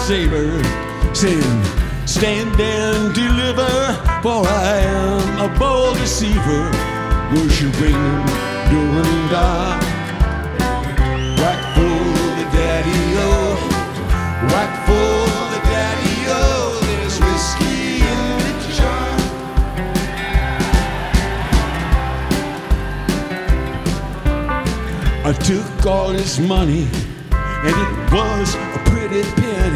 saber, saying, stand and deliver, for I am a bold deceiver, worshiping during dark. Whack for the daddy-o, whack for the daddy-o, there's whiskey in the jar. I took all his money, and it was a pretty penny.